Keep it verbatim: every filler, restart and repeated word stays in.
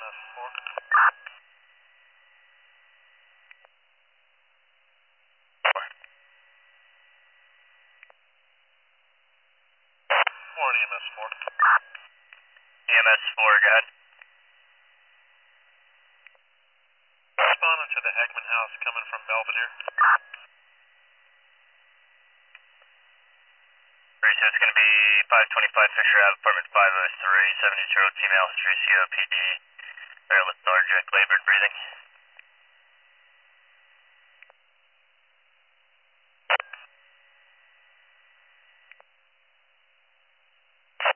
M S four. Morning, M S four. E M S four, go ahead. Responding to the Heckman house coming from Belvedere. Great, so it's going to be five twenty-five Fisher Ave, apartment five oh three, seventy-year-old female, history C O P D, very lethargic, labored breathing.